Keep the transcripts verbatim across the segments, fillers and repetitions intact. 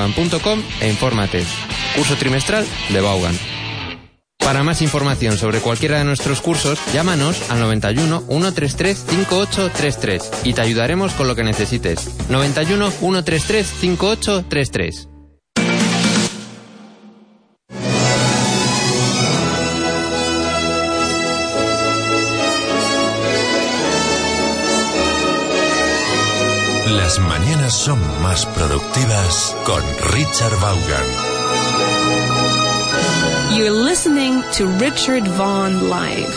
vaughan punto com e infórmate. Curso trimestral de Vaughan. Para más información sobre cualquiera de nuestros cursos, llámanos al noventa y uno, ciento treinta y tres, cincuenta y ocho treinta y tres y te ayudaremos con lo que necesites. noventa y uno, ciento treinta y tres, cincuenta y ocho treinta y tres. Las mañanas son más productivas con Richard Vaughan. You're listening to Richard Vaughan Live.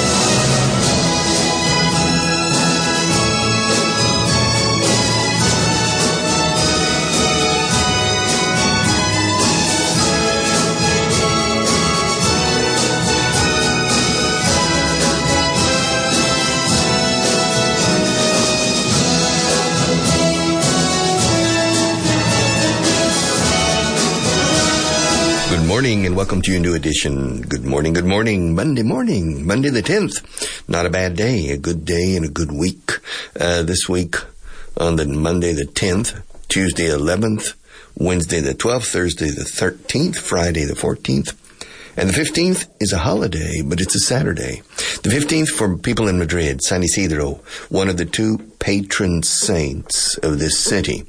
Good morning and welcome to your new edition. Good morning, good morning. Monday morning, Monday the tenth. Not a bad day, a good day and a good week. Uh, this week on the Monday the tenth, Tuesday eleventh, Wednesday the twelfth, Thursday the thirteenth, Friday the fourteenth. And the fifteenth is a holiday, but it's a Saturday. The fifteenth for people in Madrid, San Isidro, one of the two patron saints of this city.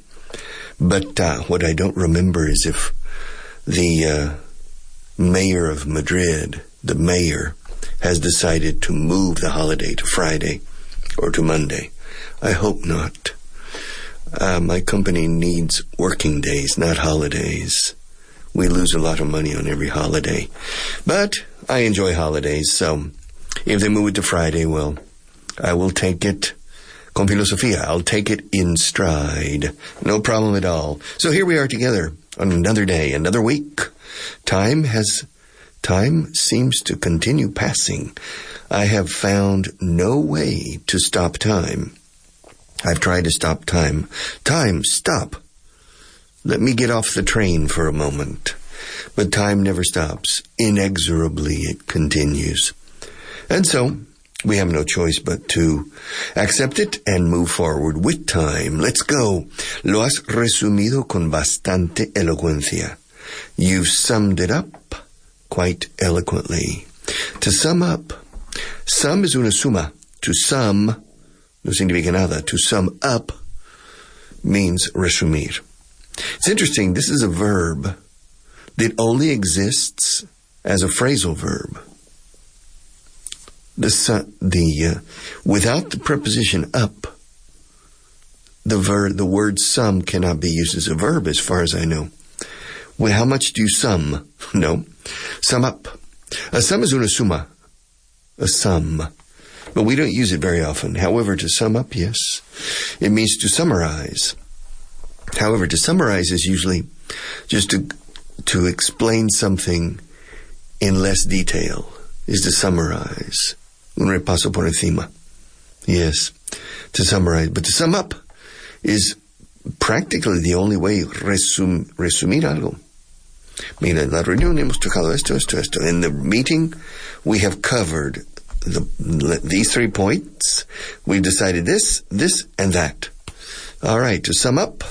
But uh, what I don't remember is if the uh, mayor of Madrid, the mayor, has decided to move the holiday to Friday or to Monday. I hope not. Uh, my company needs working days, not holidays. We lose a lot of money on every holiday. But I enjoy holidays, so if they move it to Friday, well, I will take it con filosofía. I'll take it in stride. No problem at all. So here we are together on another day, another week. Time has, time seems to continue passing. I have found no way to stop time. I've tried to stop time. Time, stop. Let me get off the train for a moment. But time never stops. Inexorably it continues. And so, we have no choice but to accept it and move forward with time. Let's go. Lo has resumido con bastante elocuencia. You've summed it up quite eloquently. To sum up, sum is una suma. To sum, no significa nada. To sum up means resumir. It's interesting, this is a verb that only exists as a phrasal verb. The su- the uh, without the preposition up, the ver- the word sum cannot be used as a verb, as far as I know. Well, how much do you sum? No, sum up. A sum is una suma, a sum, but we don't use it very often. However, to sum up, yes, it means to summarize. However, to summarize is usually just to to explain something in less detail. Is to summarize. Un repaso por encima. Yes, to summarize. But to sum up is practically the only way resum, resumir algo. Mira, en la reunión hemos tocado esto, esto, esto. In the meeting, we have covered the, these three points. We've decided this, this, and that. All right, to sum up,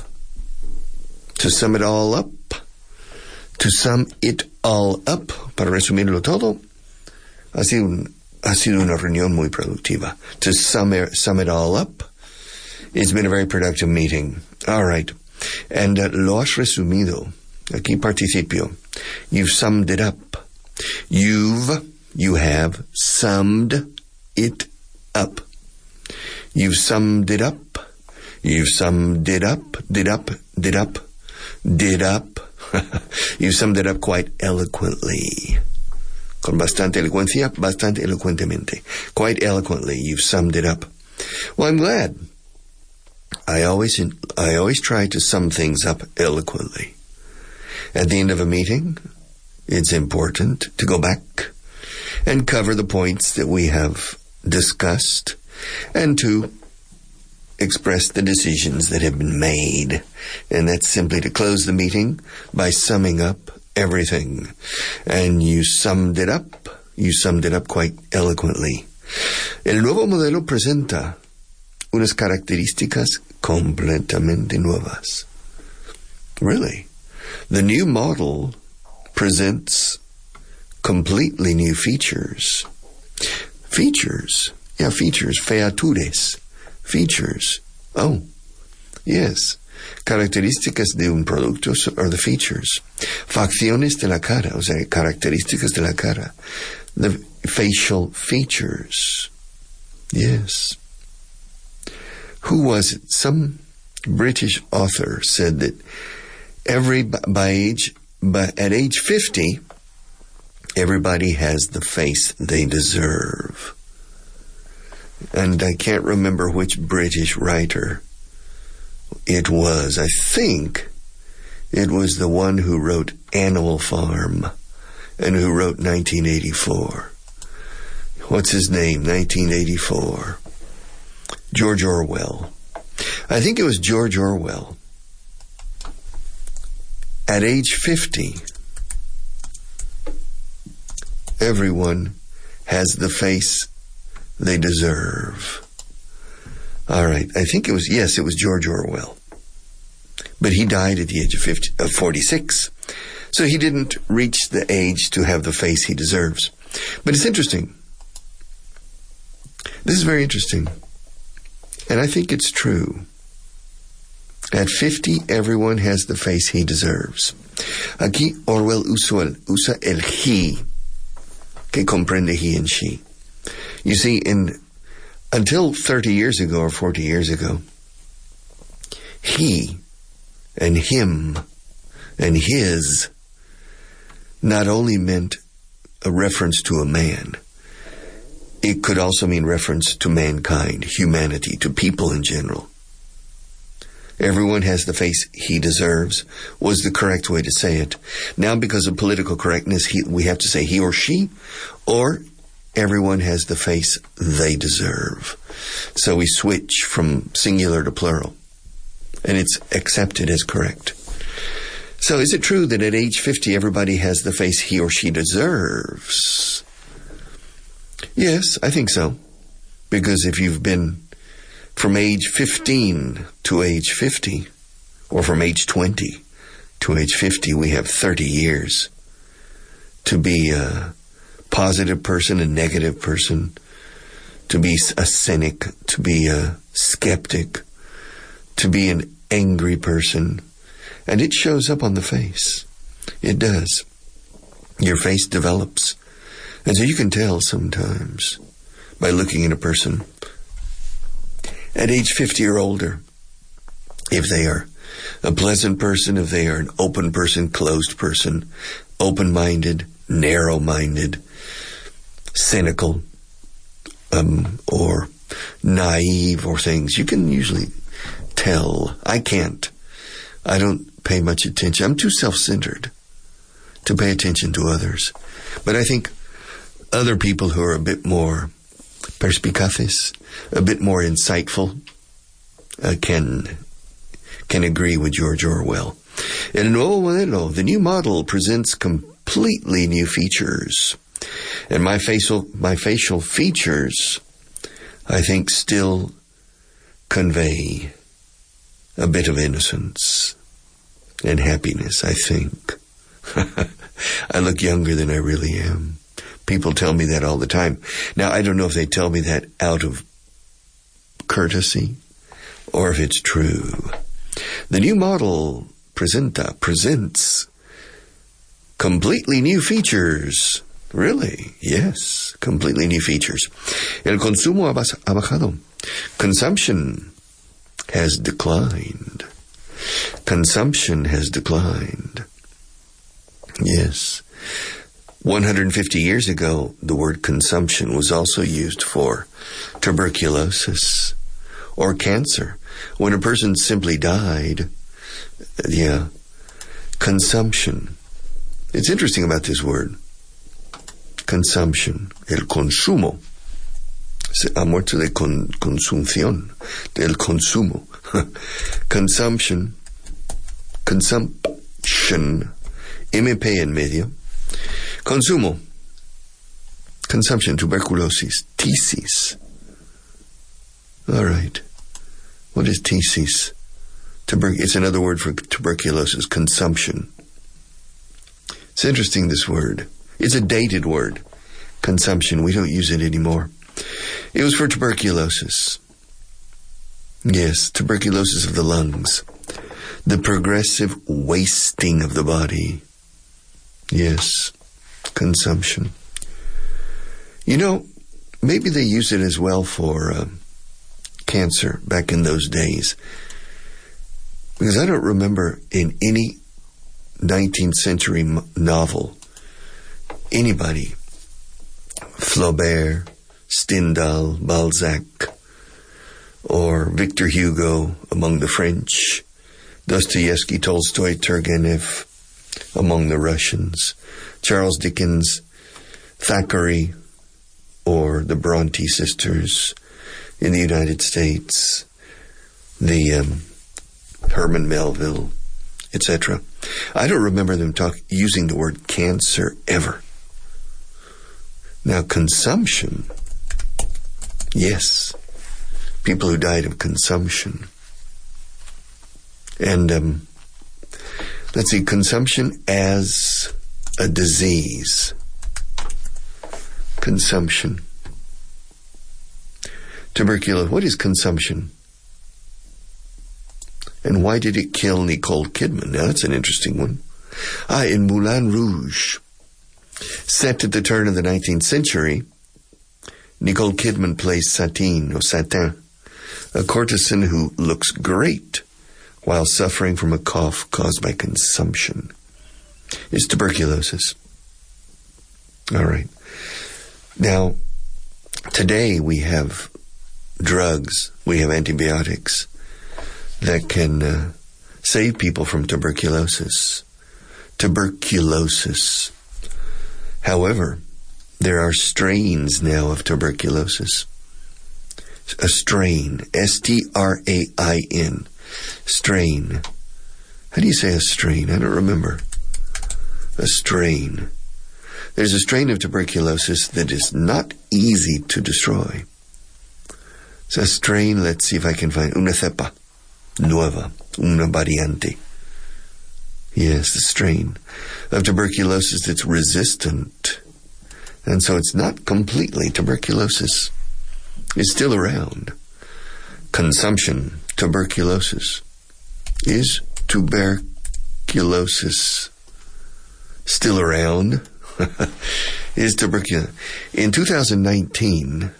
to sum it all up, to sum it all up, para resumirlo todo, ha sido, un, ha sido una reunión muy productiva. To sum it, sum it all up, it's been a very productive meeting. All right. And uh, lo has resumido. Aquí participio. You've summed it up. You've, you have summed it up. You've summed it up. You've summed it up, did up, did up, did up. You've summed it up quite eloquently. Con bastante elocuencia, bastante elocuentemente. Quite eloquently, you've summed it up. Well, I'm glad. I always, I always try to sum things up eloquently. At the end of a meeting, it's important to go back and cover the points that we have discussed and to express the decisions that have been made. And that's simply to close the meeting by summing up everything. And you summed it up. You summed it up quite eloquently. El nuevo modelo presenta unas características completamente nuevas. Really? The new model presents completely new features. Features? Yeah, features. Features. Features. Oh, yes. Características de un producto are the features. Facciones de la cara, o sea, características de la cara. The facial features. Yes. Who was it? Some British author said that every, by age, but at age fifty, everybody has the face they deserve. And I can't remember which British writer it was. I think it was the one who wrote Animal Farm and who wrote nineteen eighty-four. What's his name? nineteen eighty-four. George Orwell. I think it was George Orwell. At age fifty, everyone has the face they deserve. All right, I think it was, yes, it was George Orwell. But he died at the age of fifty, uh, forty-six. So he didn't reach the age to have the face he deserves. But it's interesting. This is very interesting. And I think it's true. At fifty, everyone has the face he deserves. Aquí Orwell usa, usa el he, que comprende he and she. You see, in until thirty years ago or forty years ago, he and him and his not only meant a reference to a man, it could also mean reference to mankind, humanity, to people in general. Everyone has the face he deserves was the correct way to say it. Now, because of political correctness, he, we have to say he or she, or everyone has the face they deserve. So we switch from singular to plural, and it's accepted as correct. So is it true that at age fifty, everybody has the face he or she deserves? Yes, I think so. Because if you've been from age fifteen to age fifty, or from age twenty to age fifty, we have thirty years to be a positive person, a negative person, to be a cynic, to be a skeptic, to be an angry person. And it shows up on the face. It does. Your face develops. And so you can tell sometimes by looking at a person at age fifty or older if they are a pleasant person, if they are an open person, closed person, open-minded, narrow-minded, cynical, um, or naive or things. You can usually tell. I can't. I don't pay much attention. I'm too self-centered to pay attention to others. But I think other people who are a bit more perspicaces, a bit more insightful, uh, can can agree with George Orwell. El nuevo modelo, the new model, presents completely new features. And my facial, my facial features, I think, still convey a bit of innocence and happiness, I think. I look younger than I really am. People tell me that all the time. Now, I don't know if they tell me that out of courtesy or if it's true. The new model presenta presents completely new features. Really? Yes, completely new features. El consumo ha bajado. Consumption has declined. Consumption has declined. Yes. one hundred fifty years ago, the word consumption was also used for tuberculosis or cancer. When a person simply died, yeah, consumption. It's interesting about this word. Consumption. El consumo. Ha muerto de con, consumpción. Del consumo. Consumption. Consumption. M P en medio. Consumo. Consumption. Tuberculosis. Tisis. All right. What is tisis? Tuber- it's another word for tuberculosis. Consumption. It's interesting, this word. It's a dated word. Consumption. We don't use it anymore. It was for tuberculosis. Yes, tuberculosis of the lungs. The progressive wasting of the body. Yes, consumption. You know, maybe they use it as well for uh, cancer back in those days. Because I don't remember in any nineteenth century m- novel anybody, Flaubert, Stendhal, Balzac, or Victor Hugo among the French, Dostoevsky, Tolstoy, Turgenev among the Russians, Charles Dickens, Thackeray, or the Bronte sisters in the United States, the um, Herman Melville, et cetera. I don't remember them talk, using the word cancer ever. Now, consumption, yes, people who died of consumption. And um, let's see, consumption as a disease. Consumption. Tuberculosis. What is consumption? And why did it kill Nicole Kidman? Now, that's an interesting one. Ah, in Moulin Rouge, set at the turn of the nineteenth century, Nicole Kidman plays Satine, or Satin, a courtesan who looks great while suffering from a cough caused by consumption. It's tuberculosis. All right. Now, today we have drugs, we have antibiotics that can uh, save people from tuberculosis. Tuberculosis. However, there are strains now of tuberculosis. A strain, S T R A I N, strain. How do you say a strain? I don't remember. A strain. There's a strain of tuberculosis that is not easy to destroy. It's a strain, let's see if I can find, una cepa nueva, una variante. Yes, the strain of tuberculosis that's resistant. And so it's not completely tuberculosis. It's still around. Consumption, tuberculosis. Is tuberculosis still around? Is tuberculosis. In two thousand nineteen,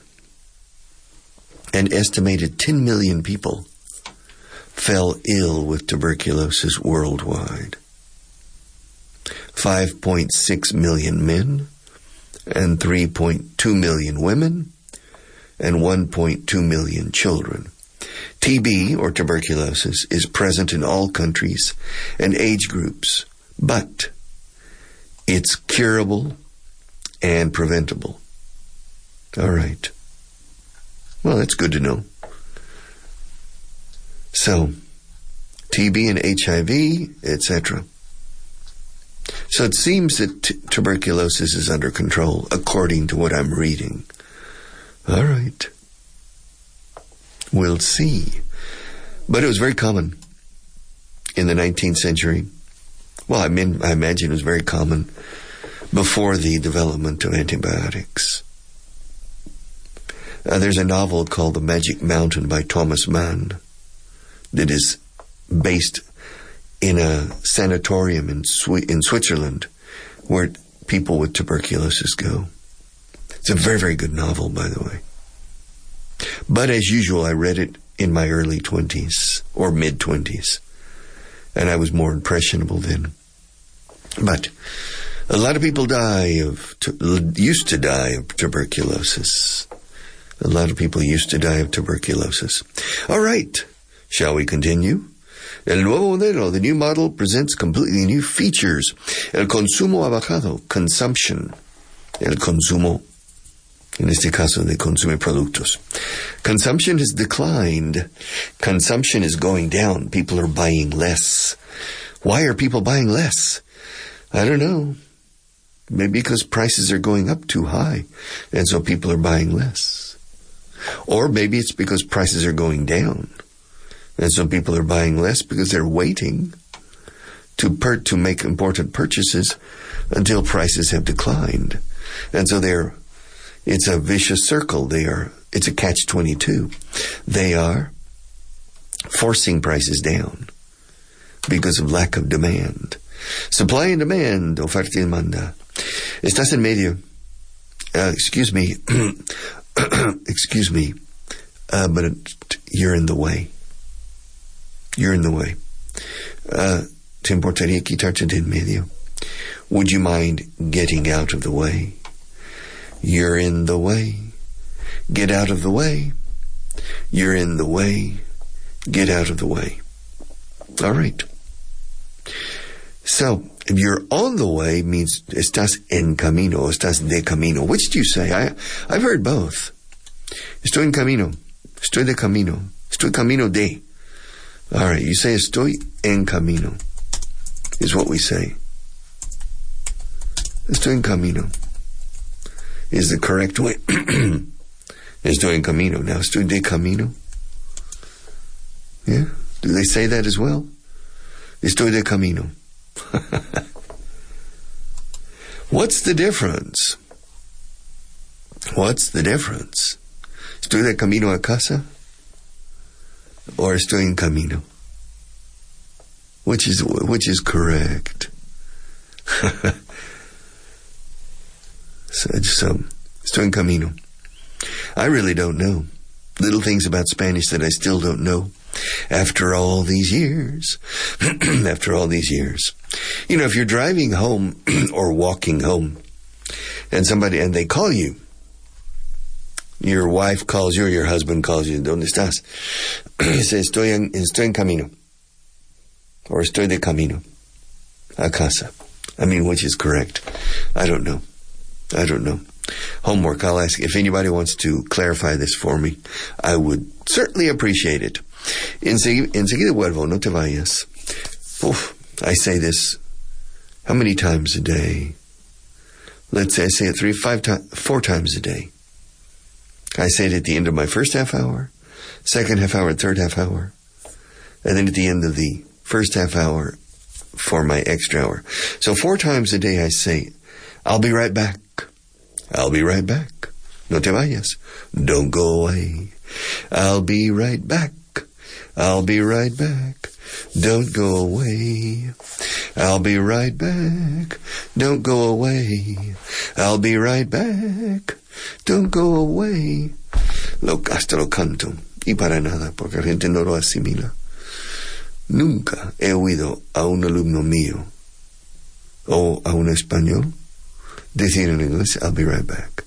an estimated ten million people fell ill with tuberculosis worldwide. five point six million men and three point two million women and one point two million children. T B, or tuberculosis, is present in all countries and age groups, but it's curable and preventable. All right. Well, that's good to know. So, T B and H I V, et cetera. So it seems that t- tuberculosis is under control, according to what I'm reading. All right. We'll see. But it was very common in the nineteenth century. Well, I mean, I imagine it was very common before the development of antibiotics. Uh, there's a novel called The Magic Mountain by Thomas Mann that is based in a sanatorium in Swi- in Switzerland where people with tuberculosis go. It's a very, very good novel, by the way. But as usual, I read it in my early twenties or mid-twenties, and I was more impressionable then. But a lot of people die of, used to die of tuberculosis. A lot of people used to die of tuberculosis. All right, shall we continue? El nuevo modelo, the new model, presents completely new features. El consumo ha bajado, consumption. El consumo, en este caso, de consume productos. Consumption has declined. Consumption is going down. People are buying less. Why are people buying less? I don't know. Maybe because prices are going up too high, and so people are buying less. Or maybe it's because prices are going down, and so people are buying less because they're waiting to per- to make important purchases until prices have declined. And so they're, it's a vicious circle. They are, it's a catch twenty-two. They are forcing prices down because of lack of demand. Supply and demand, oferta y demanda. Estás en medio. Uh, excuse me. excuse me. Uh, but it, you're in the way. You're in the way. Uh, ¿Te importaría quitarte de en medio? Would you mind getting out of the way? You're in the way. Get out of the way. You're in the way. Get out of the way. All right. So, if you're on the way means estás en camino, estás de camino. Which do you say? I, I've heard both. Estoy en camino. Estoy de camino. Estoy camino de. All right, you say estoy en camino is what we say. Estoy en camino is the correct way. Estoy en camino. Now, estoy de camino. Yeah? Do they say that as well? Estoy de camino. What's the difference? What's the difference? Estoy de camino a casa or estoy en camino? Which is which is correct? so, so estoy en camino. I really don't know. Little things about Spanish that I still don't know. After all these years, after all these years, you know, if you're driving home or walking home and somebody, and they call you, your wife calls you or your husband calls you, ¿Dónde estás? He says, estoy en, estoy en camino. Or estoy de camino a casa. I mean, which is correct? I don't know. I don't know. Homework, I'll ask if anybody wants to clarify this for me. I would certainly appreciate it. Enseguida, enseguida vuelvo, no te vayas. Oof, I say this how many times a day? Let's say I say it three, five times, four times a day. I say it at the end of my first half hour, second half hour, third half hour, and then at the end of the first half hour for my extra hour. So four times a day I say, I'll be right back. I'll be right back. No te vayas. Don't go away. I'll be right back. I'll be right back. Don't go away. I'll be right back. Don't go away. I'll be right back. Don't go away. Lo, hasta lo canto. Y para nada, porque la gente no lo asimila. Nunca he oído a un alumno mío o a un español decir en inglés, I'll be right back.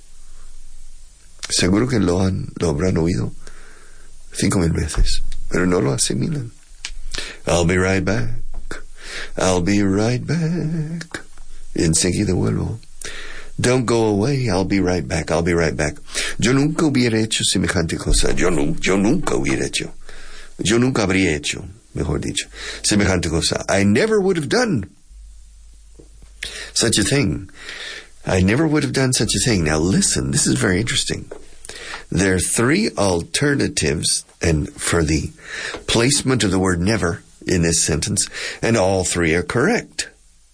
Seguro que lo han, lo habrán oído cinco mil veces, pero no lo asimilan. I'll be right back. I'll be right back. Enseguida vuelvo. Don't go away. I'll be right back. I'll be right back. Yo nunca hubiera hecho semejante cosa. Yo, no, yo nunca hubiera hecho. Yo nunca habría hecho, mejor dicho, semejante cosa. I never would have done such a thing. I never would have done such a thing. Now listen, this is very interesting. There are three alternatives and for the placement of the word never in this sentence, and all three are correct.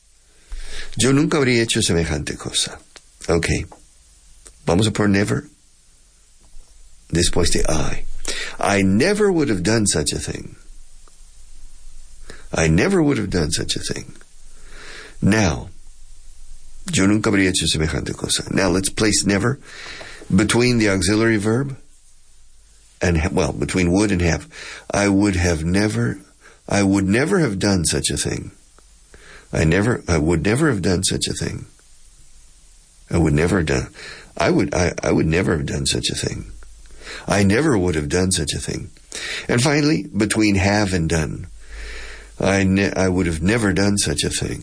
Yo nunca habría hecho semejante cosa. Okay. Vamos a por never. Después de I. I never would have done such a thing. I never would have done such a thing. Now, yo nunca habría hecho semejante cosa. Now let's place never between the auxiliary verb and, well, between would and have. I would have never, I would never have done such a thing. I never, I would never have done such a thing. I would never have done, I would, I, I would never have done such a thing. I never would have done such a thing. And finally, between have and done. I, ne- I would have never done such a thing.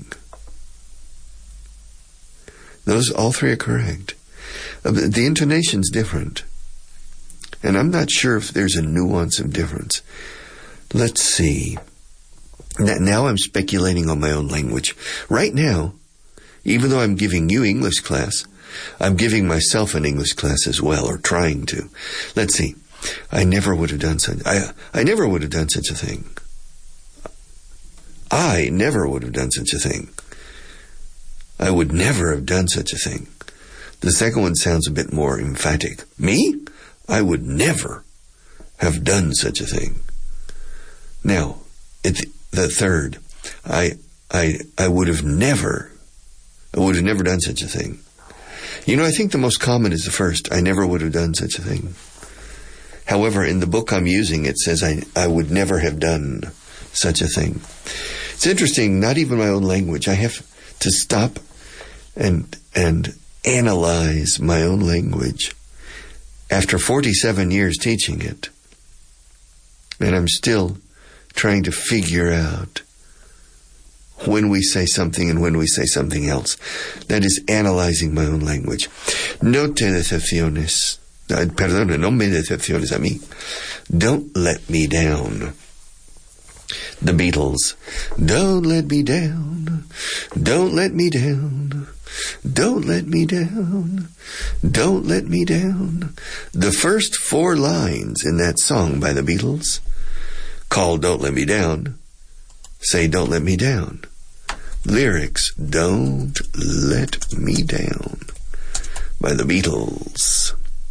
Those, all three are correct. Uh, the intonation's different. And I'm not sure if there's a nuance of difference. Let's see. Now I'm speculating on my own language. Right now, even though I'm giving you English class, I'm giving myself an English class as well, or trying to. Let's see. I never would have done such. I I never would have done such a thing. I never would have done such a thing. I would never have done such a thing. The second one sounds a bit more emphatic. Me? I would never have done such a thing. Now, it, the third, I, I, I would have never, I would have never done such a thing. You know, I think the most common is the first. I never would have done such a thing. However, in the book I'm using, it says I, I would never have done such a thing. It's interesting, not even my own language. I have to stop and, and analyze my own language after forty-seven years teaching it. And I'm still trying to figure out when we say something and when we say something else. That is analyzing my own language. No te decepciones. Perdona, no me decepciones a mí. Don't let me down. The Beatles. Don't let me down. Don't let me down. Don't let me down. Don't let me down. The first four lines in that song by the Beatles, called Don't Let Me Down, say Don't Let Me Down. Lyrics, Don't Let Me Down by the Beatles.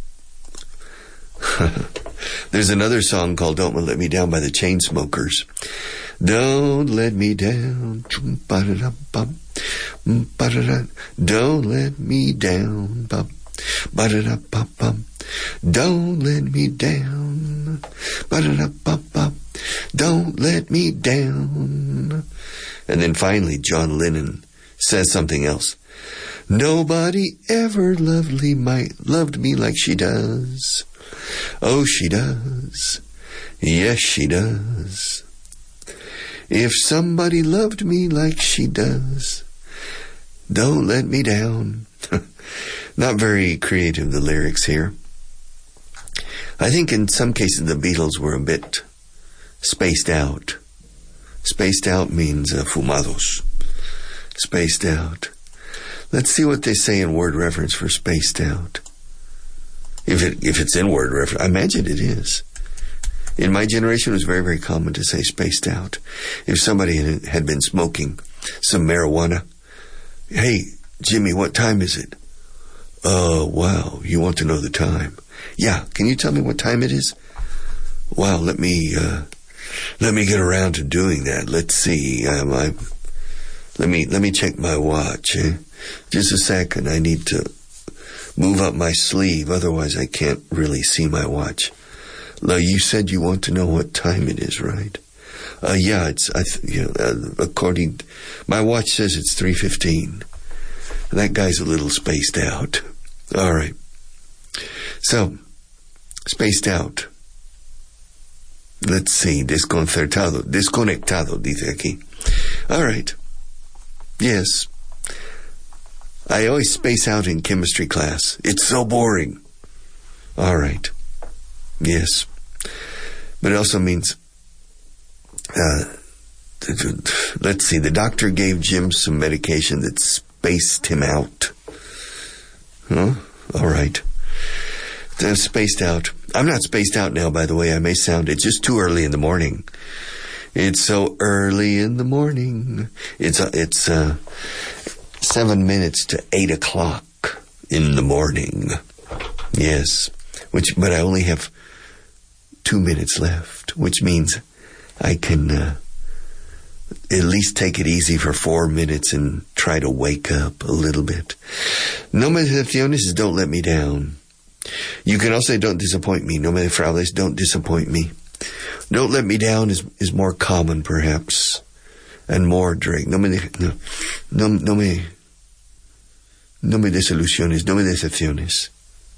There's another song called Don't Let Me Down by the Chainsmokers. Don't let me down. Don't let me down. Don't let me down. Don't let me down. And then finally, John Lennon says something else. Nobody ever loved me, my, loved me like she does. Oh, she does. Yes, she does. If somebody loved me like she does, don't let me down. Not very creative, the lyrics here. I think in some cases the Beatles were a bit spaced out. Spaced out means uh, fumados. Spaced out. Let's see what they say in word reference for spaced out. If it if it's in word reference, I imagine it is. In my generation, it was very, very common to say spaced out. If somebody had been smoking some marijuana, hey, Jimmy, what time is it? Oh, wow, you want to know the time. Yeah, can you tell me what time it is? Wow, let me, uh, let me get around to doing that. Let's see, um, I, let me, let me check my watch. Eh? Just a second, I need to move up my sleeve, otherwise I can't really see my watch. Now, you said you want to know what time it is, right? Uh, yeah, it's, I th- you know, uh, according, my watch says it's three fifteen. That guy's a little spaced out. All right. So, spaced out. Let's see, desconcertado, desconectado, dice aquí. All right. Yes. I always space out in chemistry class. It's so boring. All right. Yes. But it also means, uh, let's see, the doctor gave Jim some medication that spaced him out. Huh? All right. Uh, spaced out. I'm not spaced out now, by the way. I may sound, it's just too early in the morning. It's so early in the morning. It's, uh, it's, uh, seven minutes to eight o'clock in the morning. Yes. Which, but I only have two minutes left, which means I can uh, at least take it easy for four minutes and try to wake up a little bit. No me decepciones is don't let me down. You can also say don't disappoint me. No me defraudes, don't disappoint me. Don't let me down is, is more common perhaps and more direct. No me, de, no, no, no me, no me desilusiones, no me decepciones.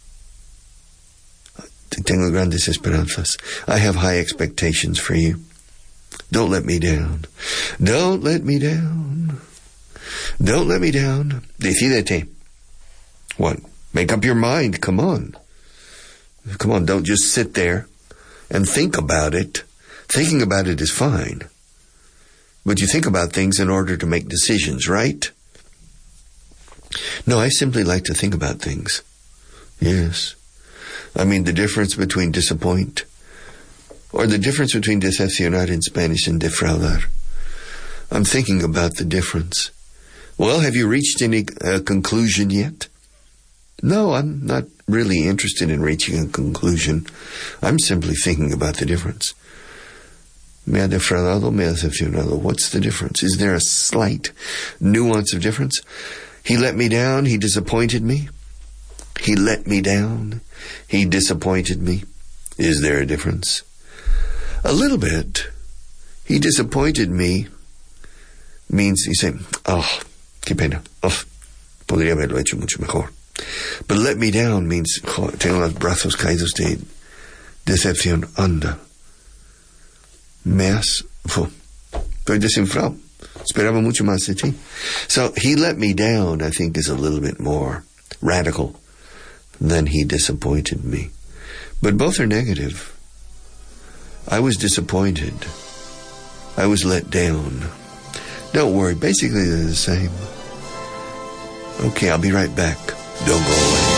Tengo grandes esperanzas. I have high expectations for you. Don't let me down. Don't let me down. Don't let me down. Decídete. What? Make up your mind. Come on. Come on, don't just sit there and think about it. Thinking about it is fine. But you think about things in order to make decisions, right? No, I simply like to think about things. Yes. I mean, the difference between disappoint, or the difference between decepcionar in Spanish and defraudar. I'm thinking about the difference. Well, have you reached any uh, conclusion yet? No, I'm not really interested in reaching a conclusion. I'm simply thinking about the difference. Me ha defraudado, me ha decepcionado. What's the difference? Is there a slight nuance of difference? He let me down. He disappointed me. He let me down. He disappointed me. Is there a difference? A little bit. He disappointed me means you say, oh, qué pena. Oh, podría haberlo hecho mucho mejor. But let me down means, oh, tengo los brazos caídos de decepción. Anda. Me has... Oh, estoy desinflado. Esperaba mucho más de ti. So, he let me down, I think, is a little bit more radical than he disappointed me. But both are negative. I was disappointed. I was let down. Don't worry, basically they're the same. Okay, I'll be right back. Don't go away.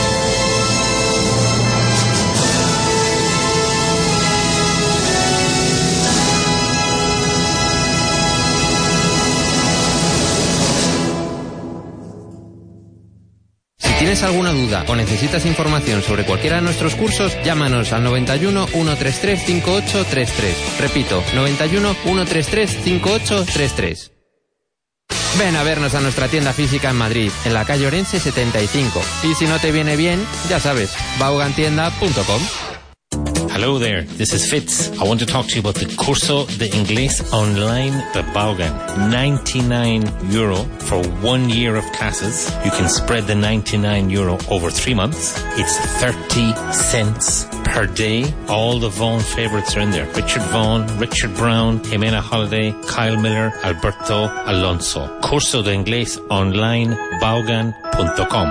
Si tienes alguna duda o necesitas información sobre cualquiera de nuestros cursos, llámanos al noventa y uno, ciento treinta y tres, cincuenta y ocho treinta y tres. Repito, noventa y uno, ciento treinta y tres, cincuenta y ocho treinta y tres. Ven a vernos a nuestra tienda física en Madrid, en la calle Orense setenta y cinco. Y si no te viene bien, ya sabes, vaughan tienda punto com. Hello there, this is Fitz. I want to talk to you about the Curso de Inglés Online de Vaughan. ninety-nine euro for one year of classes. You can spread the ninety-nine euro over three months. It's thirty cents per day. All the Vaughan favourites are in there. Richard Vaughan, Richard Brown, Jimena Holiday, Kyle Miller, Alberto Alonso. Curso de Inglés Online, vaughan punto com.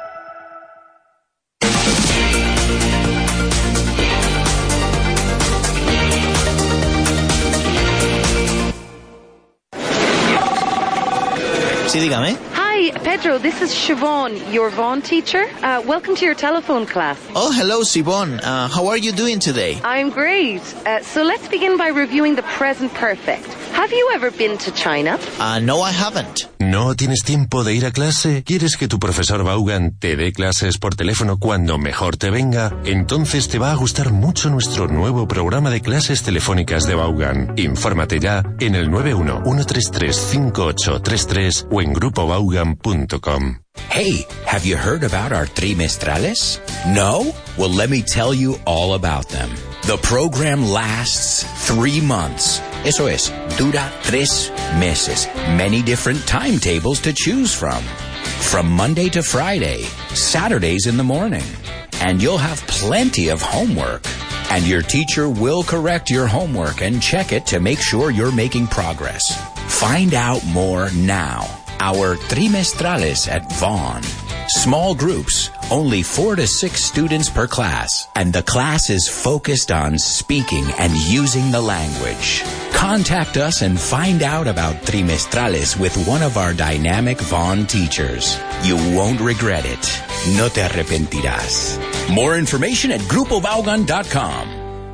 Sí, dígame. Hi, Pedro, this is Siobhan, your Vaughan teacher. Uh, welcome to your telephone class. Oh, hello, Siobhan. Uh, how are you doing today? I'm great. Uh, so let's begin by reviewing the present perfect. Have you ever been to China? Uh, no, I haven't. ¿No tienes tiempo de ir a clase? ¿Quieres que tu profesor Vaughan te dé clases por teléfono cuando mejor te venga? Entonces te va a gustar mucho nuestro nuevo programa de clases telefónicas de Vaughan. Infórmate ya en el nueve uno, ciento treinta y tres, cincuenta y ocho treinta y tres o en grupo vaughan punto com. Hey, have you heard about our trimestrales? No? Well, let me tell you all about them. The program lasts three months. Eso es, dura tres meses. Many different timetables to choose from. From Monday to Friday, Saturdays in the morning. And you'll have plenty of homework. And your teacher will correct your homework and check it to make sure you're making progress. Find out more now. Our trimestrales at Vaughan. Small groups, only four to six students per class, and the class is focused on speaking and using the language. Contact us and find out about trimestrales with one of our dynamic Vaughan teachers. You won't regret it. No te arrepentirás. More information at grupo vaughan dot com.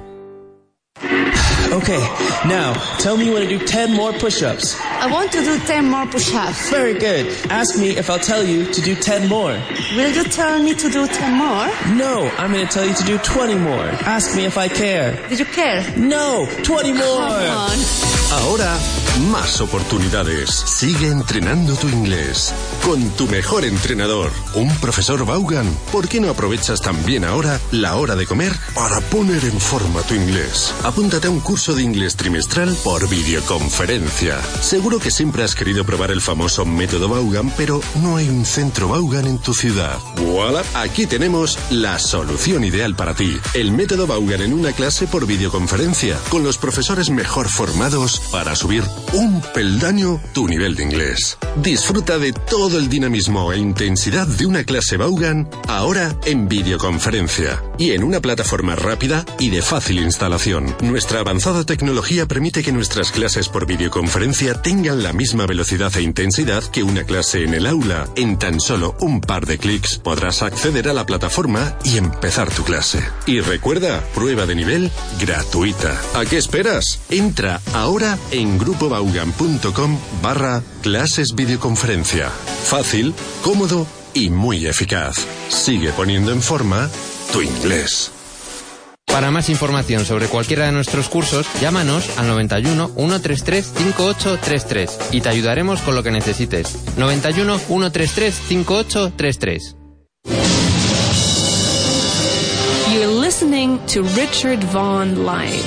Okay, now, tell me you want to do ten more push-ups. I want to do ten more push-ups. Very good. Ask me if I'll tell you to do ten more. Will you tell me to do ten more? No, I'm going to tell you to do twenty more. Ask me if I care. Did you care? No, twenty more. Come on. Ahora, más oportunidades. Sigue entrenando tu inglés con tu mejor entrenador, un profesor Vaughan. ¿Por qué no aprovechas también ahora la hora de comer para poner en forma tu inglés? Apúntate a un curso de inglés trimestral por videoconferencia. Seguro que siempre has querido probar el famoso método Vaughan, pero no hay un centro Vaughan en tu ciudad. ¡Voilà! Aquí tenemos la solución ideal para ti. El método Vaughan en una clase por videoconferencia, con los profesores mejor formados para subir un peldaño tu nivel de inglés. Disfruta de todo el dinamismo e intensidad de una clase Vaughan ahora en videoconferencia y en una plataforma rápida y de fácil instalación. Nuestra avanzada tecnología permite que nuestras clases por videoconferencia tengan la misma velocidad e intensidad que una clase en el aula. En tan solo un par de clics podrás acceder a la plataforma y empezar tu clase. Y recuerda, prueba de nivel gratuita. ¿A qué esperas? Entra ahora en grupo vaughan.com barra clases videoconferencia. Fácil, cómodo y muy eficaz. Sigue poniendo en forma tu inglés. Para más información sobre cualquiera de nuestros cursos, llámanos al noventa y uno, ciento treinta y tres, cincuenta y ocho treinta y tres y te ayudaremos con lo que necesites. noventa y uno, ciento treinta y tres, cincuenta y ocho treinta y tres. You're listening to Richard Vaughan Live.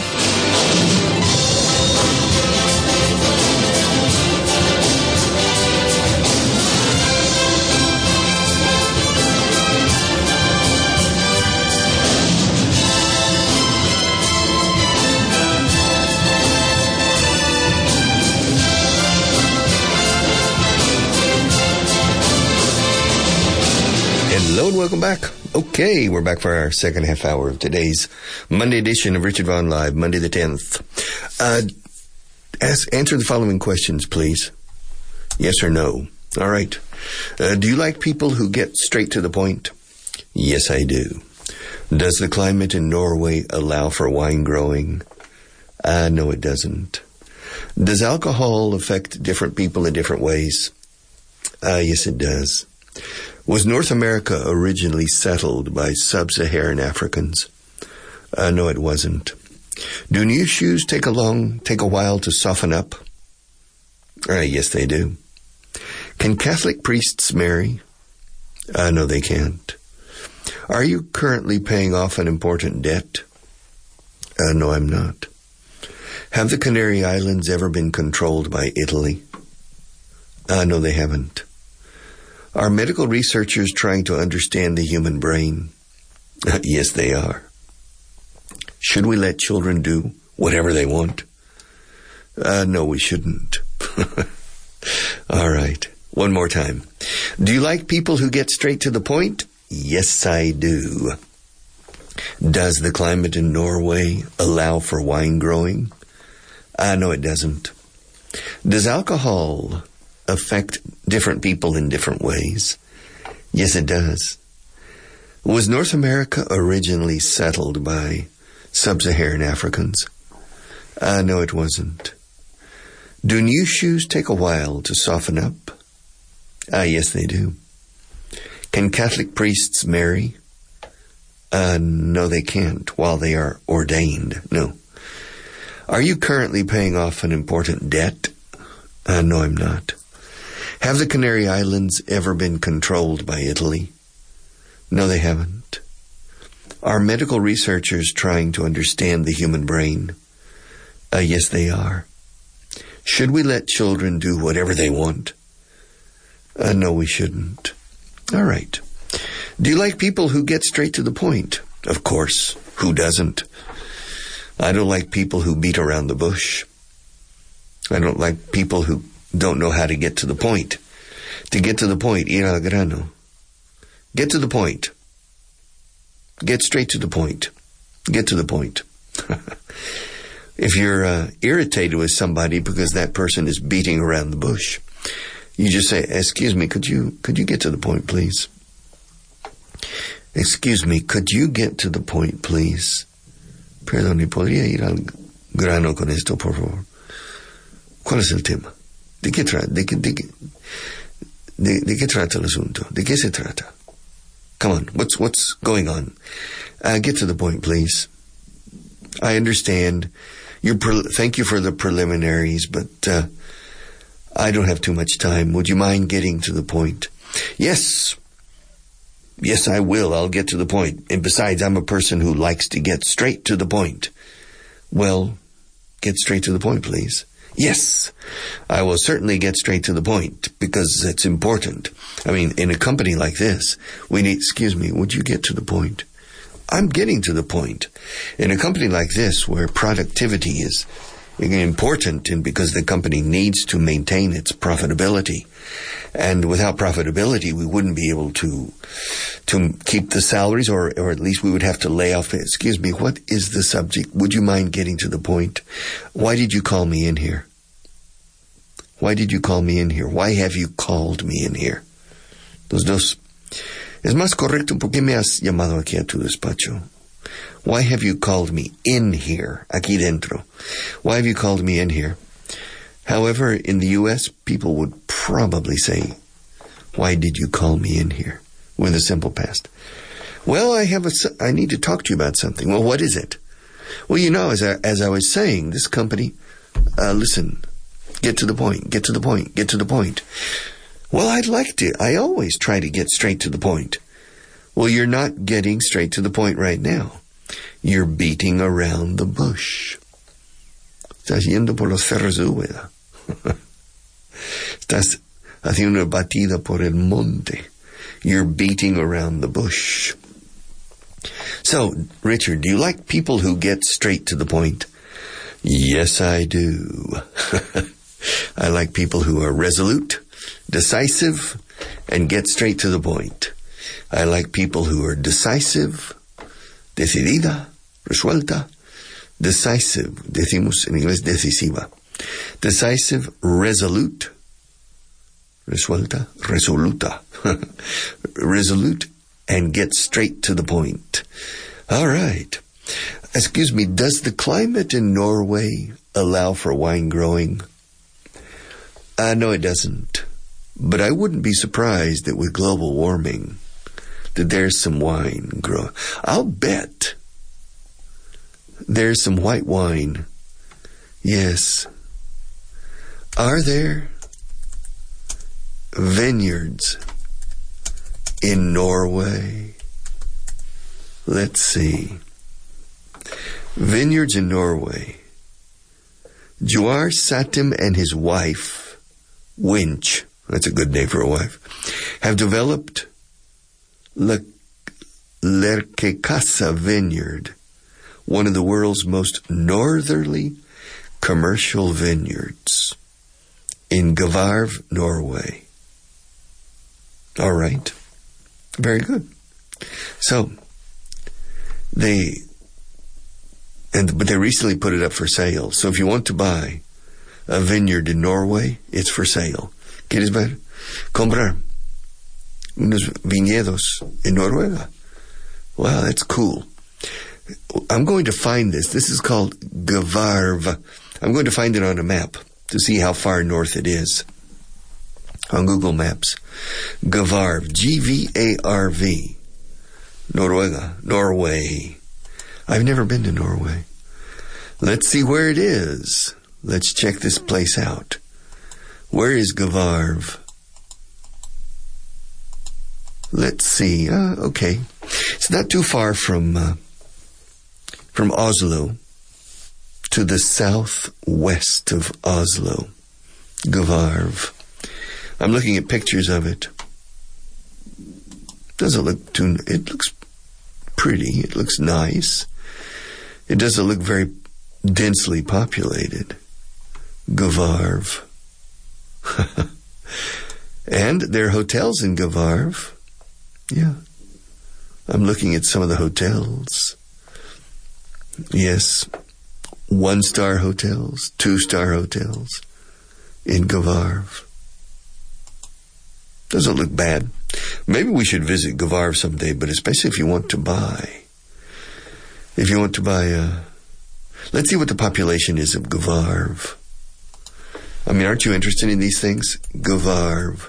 Hello and welcome back. Okay, we're back for our second half hour of today's Monday edition of Richard Vaughan Live, Monday the tenth. Uh, ask, answer the following questions, please. Yes or no. All right. Uh, do you like people who get straight to the point? Yes, I do. Does the climate in Norway allow for wine growing? Uh, no, it doesn't. Does alcohol affect different people in different ways? Uh, yes, it does. Was North America originally settled by sub-Saharan Africans? Uh, no, it wasn't. Do new shoes take a long, take a while to soften up? Uh, yes, they do. Can Catholic priests marry? Uh, no, they can't. Are you currently paying off an important debt? Uh, no, I'm not. Have the Canary Islands ever been controlled by Italy? Uh, no, they haven't. Are medical researchers trying to understand the human brain? Uh, yes, they are. Should we let children do whatever they want? Uh, no, we shouldn't. All right. One more time. Do you like people who get straight to the point? Yes, I do. Does the climate in Norway allow for wine growing? Uh, no, it doesn't. Does alcohol affect different people in different ways? Yes, it does. Was North America originally settled by sub-Saharan Africans? Uh, no, it wasn't. Do new shoes take a while to soften up? Ah, yes, they do. Can Catholic priests marry? Uh, no, they can't while they are ordained. No. Are you currently paying off an important debt? Uh, no, I'm not. Have the Canary Islands ever been controlled by Italy? No, they haven't. Are medical researchers trying to understand the human brain? Uh, yes, they are. Should we let children do whatever they want? Uh, no, we shouldn't. All right. Do you like people who get straight to the point? Of course. Who doesn't? I don't like people who beat around the bush. I don't like people who don't know how to get to the point. To get to the point, ir al grano. Get to the point. Get straight to the point. Get to the point. If you're uh, irritated with somebody because that person is beating around the bush, you just say, excuse me, could you could you get to the point, please? Excuse me, could you get to the point, please? Perdone, ¿podría ir al grano con esto, por favor? ¿Cuál es el tema? ¿De qué trata? ¿De qué, de, qué, de, de qué trata el asunto? ¿De qué se trata? Come on, what's what's going on? Uh, get to the point, please. I understand. You're pre- thank you for the preliminaries, but uh, I don't have too much time. Would you mind getting to the point? Yes. Yes, I will. I'll get to the point. And besides, I'm a person who likes to get straight to the point. Well, get straight to the point, please. Yes, I will certainly get straight to the point because it's important. I mean, in a company like this, we need, excuse me, would you get to the point? I'm getting to the point. In a company like this where productivity is important and because the company needs to maintain its profitability, and without profitability, we wouldn't be able to to keep the salaries, or, or at least we would have to lay off. Excuse me, what is the subject? Would you mind getting to the point? Why did you call me in here? Why did you call me in here? Why have you called me in here? Los dos. Es más correcto, ¿por qué me has llamado aquí a tu despacho? Why have you called me in here? Aquí dentro. Why have you called me in here? However, in the U S, people would probably say, why did you call me in here? With a simple past. Well, I have a, I need to talk to you about something. Well, what is it? Well, you know, as I, as I was saying, this company, uh, listen, get to the point, get to the point, get to the point. Well, I'd like to. I always try to get straight to the point. Well, you're not getting straight to the point right now. You're beating around the bush. Estás yendo por los cerros de Úbeda. Estás haciendo una batida por el monte. You're beating around the bush. So, Richard, do you like people who get straight to the point? Yes, I do. I like people who are resolute, decisive, and get straight to the point. I like people who are decisive, decidida, resuelta, decisive, decimos en inglés decisiva. Decisive, resolute, resuelta, resoluta, resolute, and get straight to the point. All right. Excuse me, does the climate in Norway allow for wine growing? Uh, no, it doesn't. But I wouldn't be surprised that with global warming, that there's some wine grow. I'll bet there's some white wine. Yes. Are there vineyards in Norway? Let's see. Vineyards in Norway. Joar Satim and his wife, Winch, that's a good name for a wife, have developed Le, Lerkekassa Vineyard, one of the world's most northerly commercial vineyards in Gavarv, Norway. All right. Very good. So, they, and but they recently put it up for sale. So if you want to buy a vineyard in Norway, it's for sale. ¿Quieres ver? Comprar unos viñedos en Noruega. Wow, that's cool. I'm going to find this. This is called Gavarv. I'm going to find it on a map to see how far north it is on Google Maps. Gavarv, G V A R V. Noruega, Norway. I've never been to Norway. Let's see where it is. Let's check this place out. Where is Gavarv? Let's see. Uh, okay. It's not too far from uh, from Oslo, to the southwest of Oslo. Gavarv. I'm looking at pictures of it. Doesn't look too... It looks pretty. It looks nice. It doesn't look very densely populated. Gavarv. And there are hotels in Gavarv. Yeah. I'm looking at some of the hotels. Yes. One-star hotels, two-star hotels in Gavarv. Doesn't look bad. Maybe we should visit Gavarv someday, but especially if you want to buy. If you want to buy a... Let's see what the population is of Gavarv. I mean, aren't you interested in these things? Gavarv.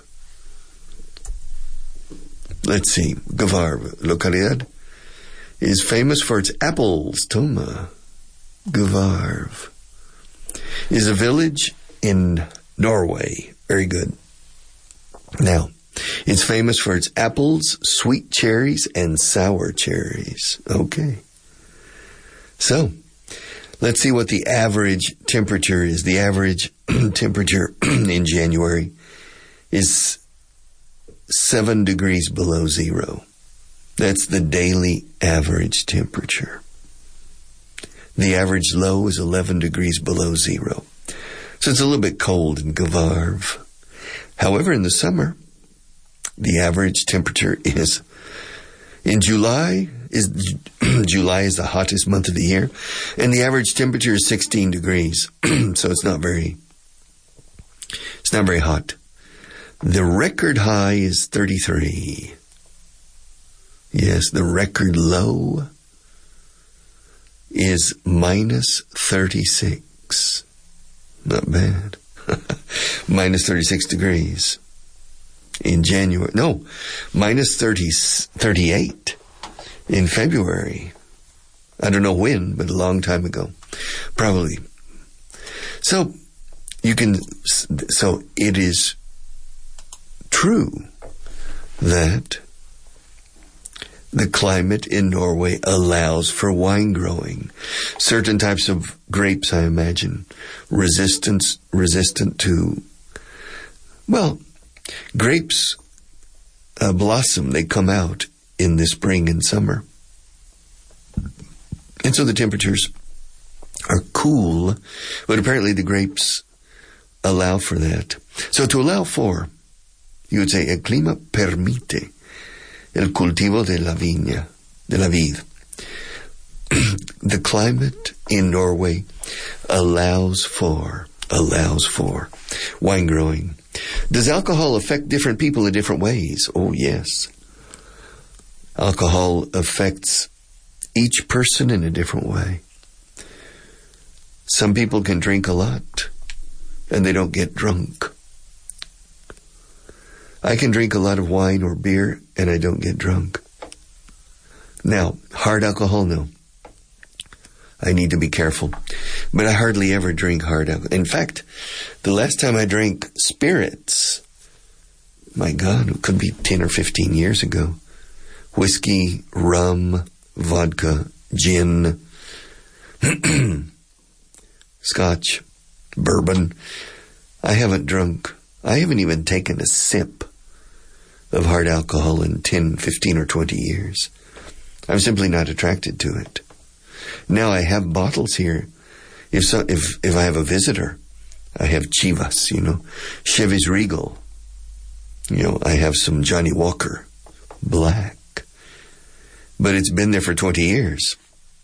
Let's see. Gavarv, localidad, is famous for its apples. Toma. Gavarv is a village in Norway. Very good. Now, it's famous for its apples, sweet cherries, and sour cherries. Okay. So, let's see what the average temperature is. The average temperature in January is seven degrees below zero. That's the daily average temperature. The average low is eleven degrees below zero. So it's a little bit cold in Gavarv. However, in the summer, the average temperature is, in July, is July is the hottest month of the year, and the average temperature is sixteen degrees. So it's not very, it's not very hot. The record high is thirty-three. Yes, the record low is minus thirty-six. Not bad. minus thirty-six degrees. In January, no, minus thirty, thirty-eight in February. I don't know when, but a long time ago. Probably. So, you can, so it is true that the climate in Norway allows for wine growing. Certain types of grapes, I imagine, resistance, resistant to, well, grapes uh, blossom. They come out in the spring and summer. And so the temperatures are cool, but apparently the grapes allow for that. So to allow for, you would say, el clima permite el cultivo de la viña, de la vid. The climate in Norway allows for, allows for wine growing. Does alcohol affect different people in different ways? Oh, yes. Alcohol affects each person in a different way. Some people can drink a lot and they don't get drunk. I can drink a lot of wine or beer and I don't get drunk. Now, hard alcohol, no. I need to be careful. But I hardly ever drink hard alcohol. In fact, the last time I drank spirits, my God, it could be ten or fifteen years ago. Whiskey, rum, vodka, gin, scotch, bourbon. I haven't drunk. I haven't even taken a sip of hard alcohol in ten, fifteen, or twenty years. I'm simply not attracted to it. Now I have bottles here. If so, if if I have a visitor, I have Chivas, you know, Chevy's Regal. You know, I have some Johnny Walker Black. But it's been there for twenty years.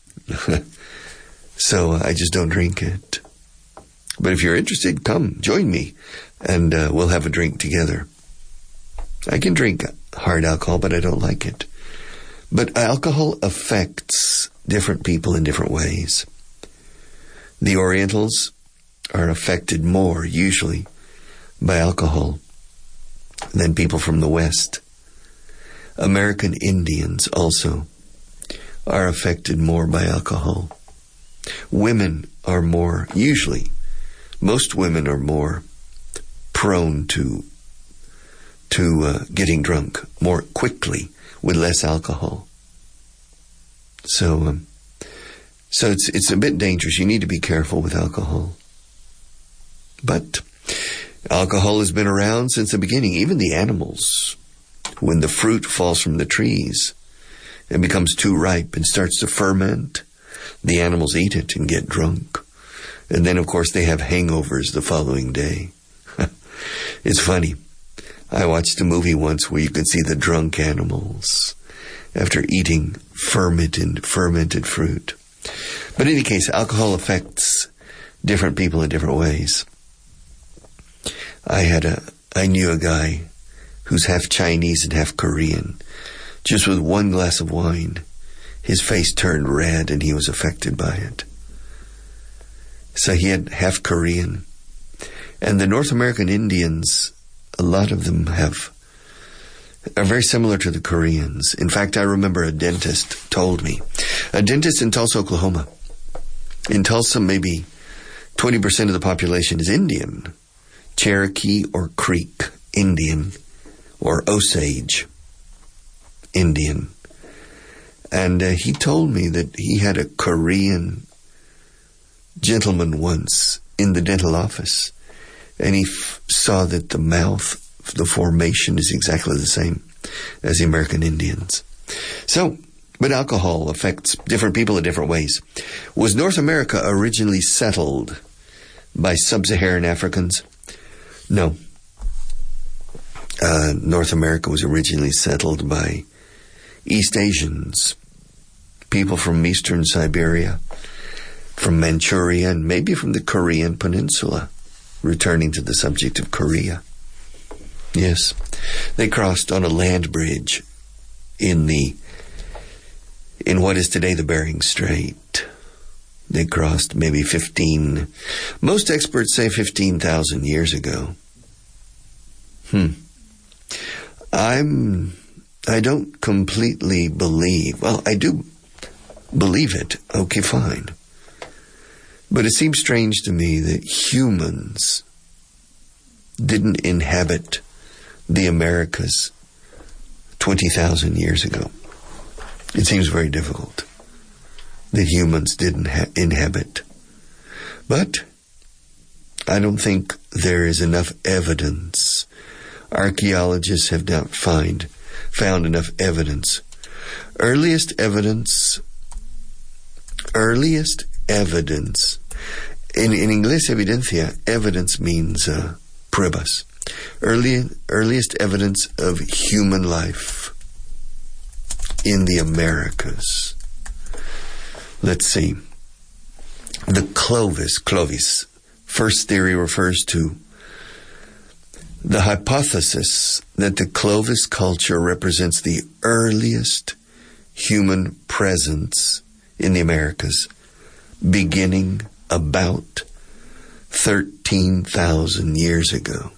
So uh, I just don't drink it. But if you're interested, come, join me, and uh, we'll have a drink together. I can drink hard alcohol, but I don't like it. But alcohol affects different people in different ways. The Orientals are affected more, usually, by alcohol than people from the West. American Indians also are affected more by alcohol. Women are more, usually, most women are more prone to to uh, getting drunk more quickly with less alcohol. So, um, so it's it's a bit dangerous. You need to be careful with alcohol. But alcohol has been around since the beginning. Even the animals, when the fruit falls from the trees and becomes too ripe and starts to ferment, the animals eat it and get drunk. And then, of course, they have hangovers the following day. It's funny. I watched a movie once where you could see the drunk animals after eating fermented, fermented fruit. But in any case, alcohol affects different people in different ways. I had a, I knew a guy who's half Chinese and half Korean. Just with one glass of wine, his face turned red and he was affected by it. So he had half Korean. And the North American Indians, a lot of them have, are very similar to the Koreans. In fact, I remember a dentist told me, a dentist in Tulsa, Oklahoma. In Tulsa, maybe twenty percent of the population is Indian, Cherokee or Creek Indian, or Osage Indian. And uh, he told me that he had a Korean gentleman once in the dental office, and he f- saw that the mouth, the formation is exactly the same as the American Indians. So, but alcohol affects different people in different ways. Was North America originally settled by sub-Saharan Africans? No. Uh, North America was originally settled by East Asians, people from eastern Siberia, from Manchuria, and maybe from the Korean Peninsula, returning to the subject of Korea. Yes, they crossed on a land bridge in the, in what is today the Bering Strait. They crossed maybe fifteen. Most experts say fifteen thousand years ago. Hmm. I'm, I don't completely believe, well, I do believe it. Okay, fine. But it seems strange to me that humans didn't inhabit the Americas twenty thousand years ago. It seems very difficult that humans didn't ha- inhabit. But I don't think there is enough evidence. Archaeologists have not find, found enough evidence. Earliest evidence, earliest evidence, in, in English, evidencia, evidence means uh, pruebas. Early, earliest evidence of human life in the Americas. Let's see. The Clovis, Clovis, first theory refers to the hypothesis that the Clovis culture represents the earliest human presence in the Americas, beginning about thirteen thousand years ago.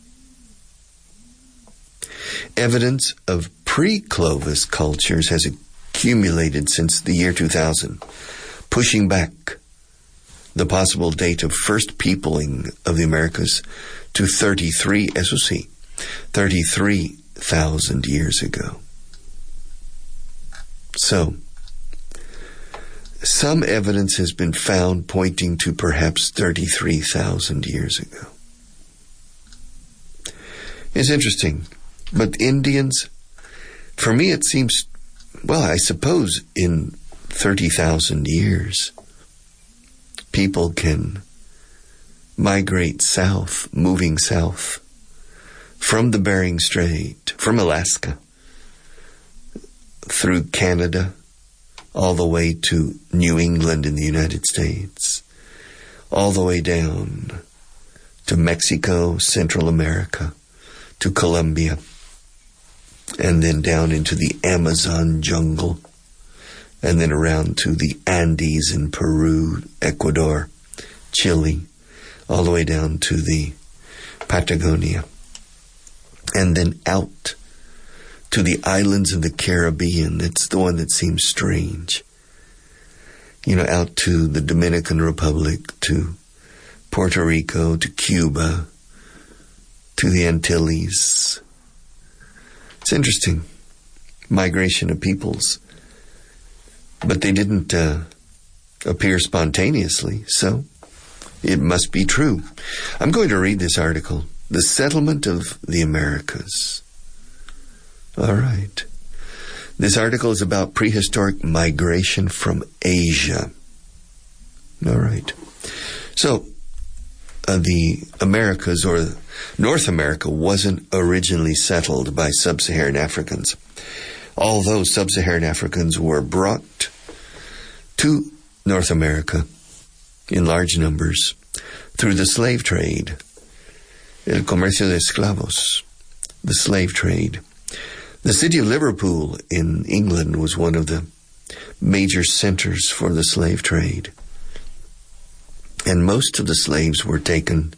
Evidence of pre-Clovis cultures has accumulated since the year two thousand, pushing back the possible date of first peopling of the Americas to thirty-three, eso sí, thirty-three thousand years ago. So, some evidence has been found pointing to perhaps thirty-three thousand years ago. It's interesting, but Indians, for me it seems, well, I suppose in thirty thousand years, people can migrate south, moving south, from the Bering Strait, from Alaska, through Canada, all the way to New England in the United States, all the way down to Mexico, Central America, to Colombia, and then down into the Amazon jungle, and then around to the Andes in Peru, Ecuador, Chile, all the way down to the Patagonia, and then out to the islands of the Caribbean. It's the one that seems strange. You know, out to the Dominican Republic, to Puerto Rico, to Cuba, to the Antilles. It's interesting. Migration of peoples. But they didn't uh, appear spontaneously, so it must be true. I'm going to read this article. The Settlement of the Americas. All right. This article is about prehistoric migration from Asia. All right. So, uh, the Americas, or North America, wasn't originally settled by sub-Saharan Africans, although sub-Saharan Africans were brought to North America in large numbers through the slave trade, el comercio de esclavos, the slave trade. The city of Liverpool in England was one of the major centers for the slave trade. And most of the slaves were taken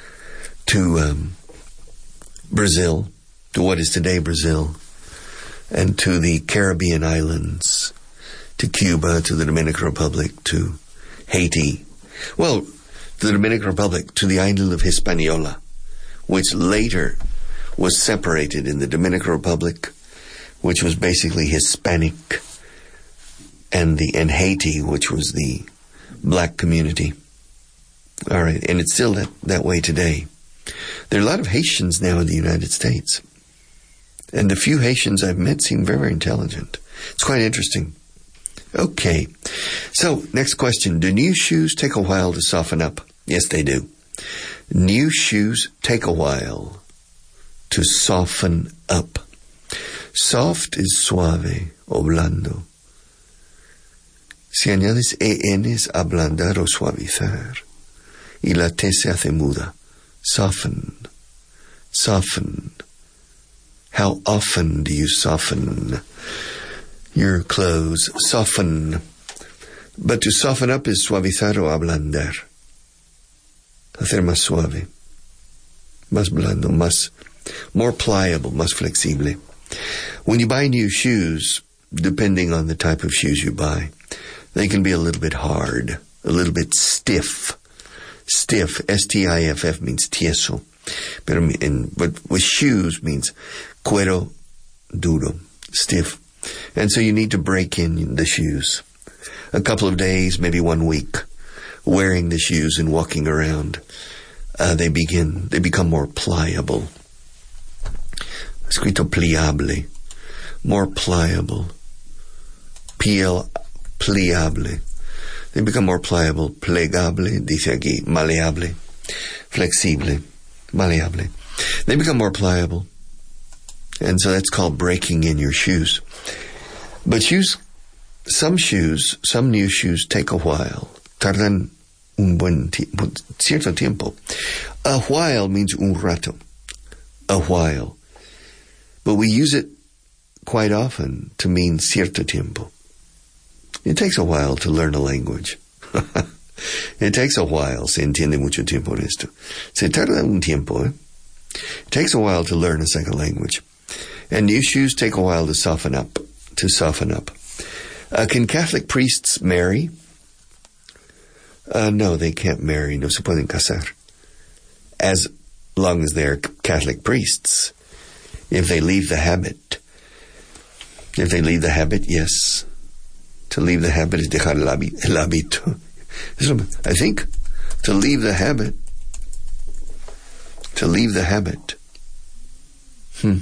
to um, Brazil, to what is today Brazil, and to the Caribbean islands, to Cuba, to the Dominican Republic, to Haiti. Well, the Dominican Republic, to the island of Hispaniola, which later was separated in the Dominican Republic, which was basically Hispanic, and the and Haiti, which was the black community. All right, and it's still that, that way today. There are a lot of Haitians now in the United States, and the few Haitians I've met seem very, very intelligent. It's quite interesting. Okay, so next question. Do new shoes take a while to soften up? Yes, they do. New shoes take a while to soften up. Soft is suave o blando. Si añades en es ablandar o suavizar, y la T se hace muda. Soften, soften. How often do you soften your clothes? Soften. But to soften up is suavizar o ablandar. Hacer más suave. Más blando, más, more pliable, más flexible. When you buy new shoes, depending on the type of shoes you buy, they can be a little bit hard, a little bit stiff. Stiff, S T I F F means tieso. But, in, but with shoes means cuero duro, stiff. And so you need to break in the shoes. A couple of days, maybe one week, wearing the shoes and walking around. Uh, they begin, they become more pliable. Escrito pliable. More pliable. Piel, pliable. They become more pliable. Plegable, dice aquí. Maleable. Flexible. Maleable. They become more pliable. And so that's called breaking in your shoes. But shoes, some shoes, some new shoes take a while. Tardan un buen tiempo, cierto tiempo. A while means un rato. A while. But we use it quite often to mean cierto tiempo. It takes a while to learn a language. It takes a while. Se entiende mucho tiempo en esto. Se tarda un tiempo, eh? It takes a while to learn a second language. And new shoes take a while to soften up. To soften up. Uh, can Catholic priests marry? Uh, no, they can't marry. No se pueden casar. As long as they're Catholic priests. If they leave the habit. If they leave the habit, yes. To leave the habit is dejar el hábito. I think. To leave the habit. To leave the habit. Hmm.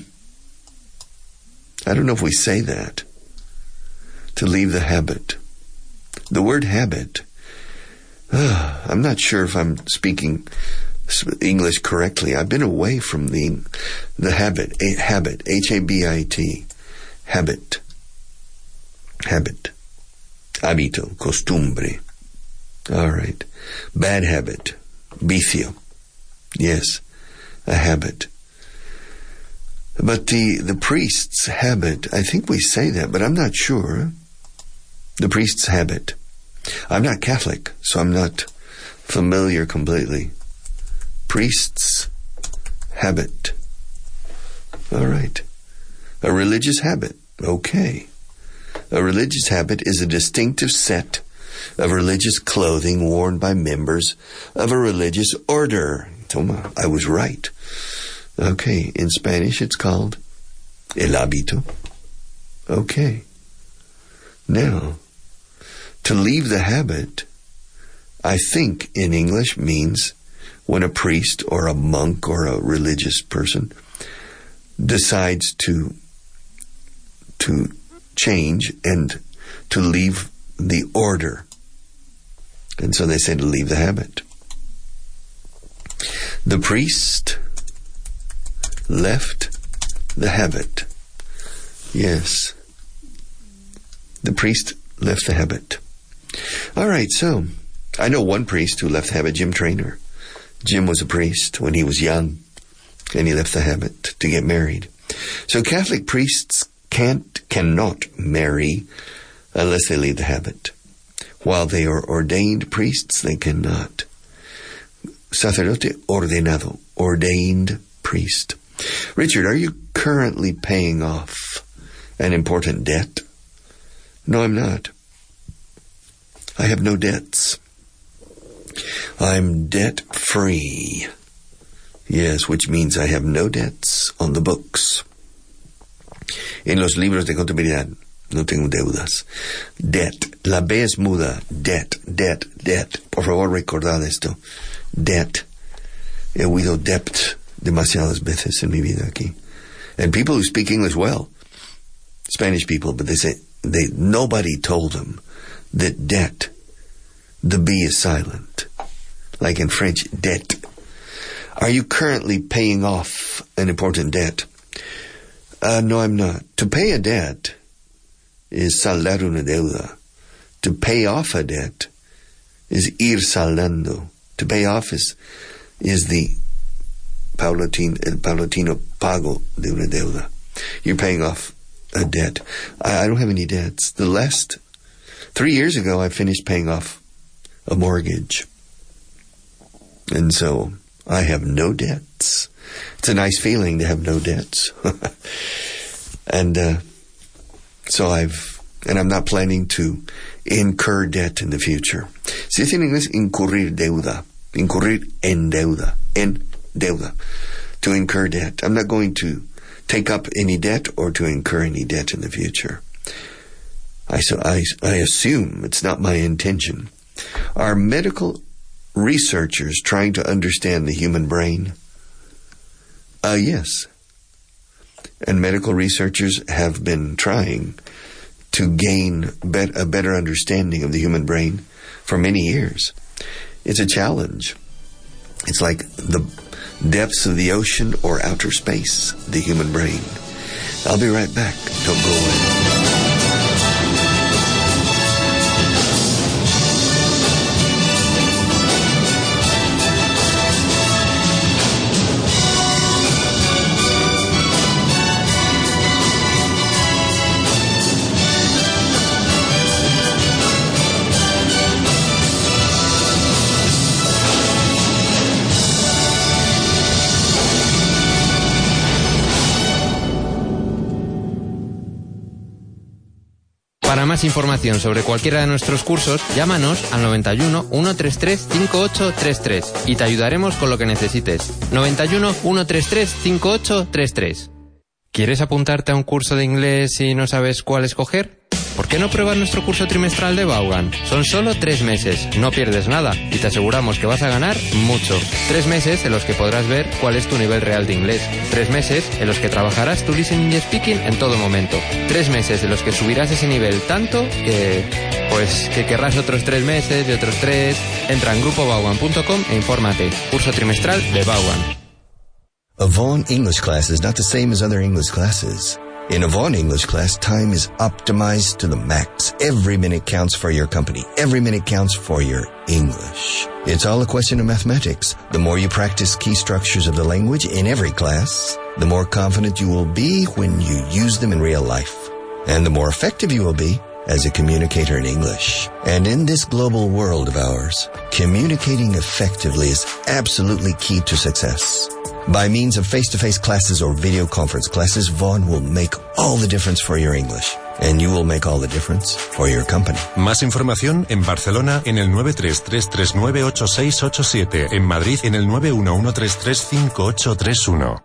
I don't know if we say that. To leave the habit. The word habit. Uh, I'm not sure if I'm speaking English correctly. I've been away from the the habit. A, habit. H A B I T. Habit. Habit. Hábito. Costumbre. All right. Bad habit. Vicio. Yes. A habit. But the, the priest's habit, I think we say that, but I'm not sure. The priest's habit. I'm not Catholic, so I'm not familiar completely. Priest's habit. All right. A religious habit. Okay. A religious habit is a distinctive set of religious clothing worn by members of a religious order. Toma, I was right. Okay, in Spanish it's called el hábito. Okay. Now, to leave the habit, I think in English means when a priest or a monk or a religious person decides to to change and to leave the order. And so they say to leave the habit. The priest left the habit. Yes. The priest left the habit. All right, so I know one priest who left the habit, Jim Traynor. Jim was a priest when he was young, and he left the habit to get married. So Catholic priests can't, cannot marry unless they leave the habit. While they are ordained priests, they cannot. Sacerdote ordenado, ordained priest. Richard, are you currently paying off an important debt? No, I'm not. I have no debts. I'm debt-free. Yes, which means I have no debts on the books. En los libros de contabilidad no tengo deudas. Debt. La B es muda. Debt, debt, debt. Por favor, recordad esto. Debt. He oído debt demasiadas veces en mi vida aquí. And people who speak English well, Spanish people, but they say, they nobody told them that debt, the B is silent. Like in French, debt. Are you currently paying off an important debt? Uh, no, I'm not. To pay a debt is saldar una deuda. To pay off a debt is ir saldando. To pay off is, is the paulatino, el paulatino pago de una deuda. You're paying off a debt. I, I don't have any debts. The last Three years ago, I finished paying off a mortgage. And so I have no debts. It's a nice feeling to have no debts. and uh, so I've, and I'm not planning to incur debt in the future. Se dice en inglés incurrir deuda. Incurrir en deuda. En deuda. To incur debt. I'm not going to take up any debt or to incur any debt in the future. I, so I, I assume it's not my intention. Are medical researchers trying to understand the human brain? Uh, yes. And medical researchers have been trying to gain bet- a better understanding of the human brain for many years. It's a challenge. It's like the depths of the ocean or outer space, the human brain. I'll be right back. Don't go away. Para más información sobre cualquiera de nuestros cursos, llámanos al noventa y uno, ciento treinta y tres, cincuenta y ocho treinta y tres y te ayudaremos con lo que necesites. noventa y uno, ciento treinta y tres, cincuenta y ocho treinta y tres. ¿Quieres apuntarte a un curso de inglés y no sabes cuál escoger? ¿Por qué no pruebas nuestro curso trimestral de Vaughan? Son solo tres meses, no pierdes nada y te aseguramos que vas a ganar mucho. Tres meses en los que podrás ver cuál es tu nivel real de inglés. Tres meses en los que trabajarás tu listening y speaking en todo momento. Tres meses en los que subirás ese nivel tanto que... pues que querrás otros tres meses y otros tres. Entra en grupo vaughan punto com e infórmate. Curso trimestral de Vaughan. A Vaughan English class is not the same as other English classes. In a Vaughan English class, time is optimized to the max. Every minute counts for your company. Every minute counts for your English. It's all a question of mathematics. The more you practice key structures of the language in every class, the more confident you will be when you use them in real life. And the more effective you will be as a communicator in English. And in this global world of ours, communicating effectively is absolutely key to success. By means of face-to-face classes or video conference classes, Vaughan will make all the difference for your English. And you will make all the difference for your company. Más información en Barcelona en el nueve tres tres tres nueve ocho seis ocho siete, en Madrid en el nueve uno uno tres tres cinco ocho tres uno.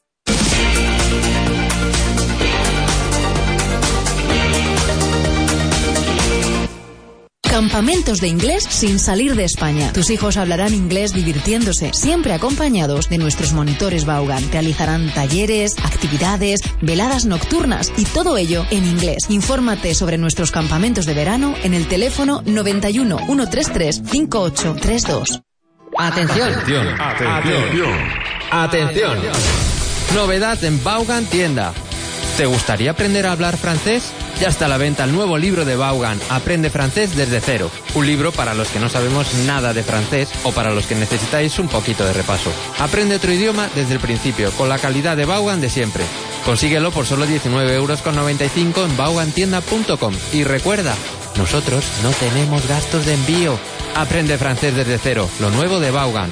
Campamentos de inglés sin salir de España. Tus hijos hablarán inglés divirtiéndose, siempre acompañados de nuestros monitores Vaughan. Realizarán talleres, actividades, veladas nocturnas y todo ello en inglés. Infórmate sobre nuestros campamentos de verano en el teléfono noventa y uno, ciento treinta y tres, cincuenta y ocho treinta y dos. Atención. Atención. Atención. Atención. Novedad en Vaughan Tienda. ¿Te gustaría aprender a hablar francés? Ya está a la venta el nuevo libro de Vaughan, Aprende francés desde cero. Un libro para los que no sabemos nada de francés o para los que necesitáis un poquito de repaso. Aprende otro idioma desde el principio, con la calidad de Vaughan de siempre. Consíguelo por solo diecinueve euros con noventa y cinco en vaughan tienda punto com. Y recuerda, nosotros no tenemos gastos de envío. Aprende francés desde cero, lo nuevo de Vaughan.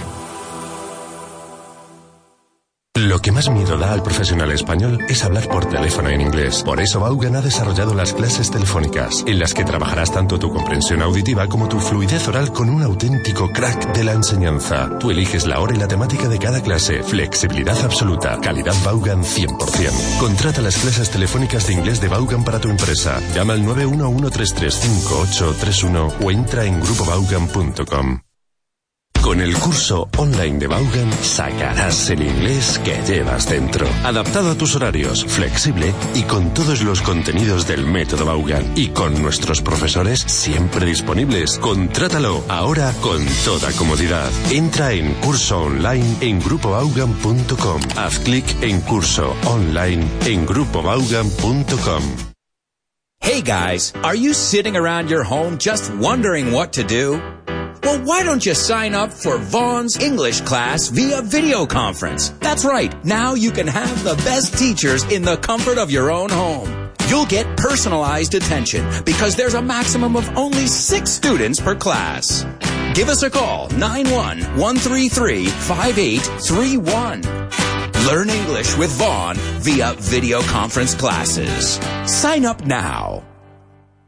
Lo que más miedo da al profesional español es hablar por teléfono en inglés. Por eso Vaughan ha desarrollado las clases telefónicas, en las que trabajarás tanto tu comprensión auditiva como tu fluidez oral con un auténtico crack de la enseñanza. Tú eliges la hora y la temática de cada clase. Flexibilidad absoluta. Calidad Vaughan cien por ciento. Contrata las clases telefónicas de inglés de Vaughan para tu empresa. Llama al nueve uno uno tres tres cinco ocho tres uno o entra en grupo vaughan punto com. Con el curso online de Vaughan sacarás el inglés que llevas dentro. Adaptado a tus horarios, flexible y con todos los contenidos del método Vaughan. Y con nuestros profesores siempre disponibles. Contrátalo ahora con toda comodidad. Entra en curso online en grupo vaughan punto com. Haz clic en curso online en grupo vaughan punto com. Hey guys, are you sitting around your home just wondering what to do? Well, why don't you sign up for Vaughan's English class via video conference? That's right. Now you can have the best teachers in the comfort of your own home. You'll get personalized attention because there's a maximum of only six students per class. Give us a call, nine one, one three three, five eight three one. Learn English with Vaughn via video conference classes. Sign up now.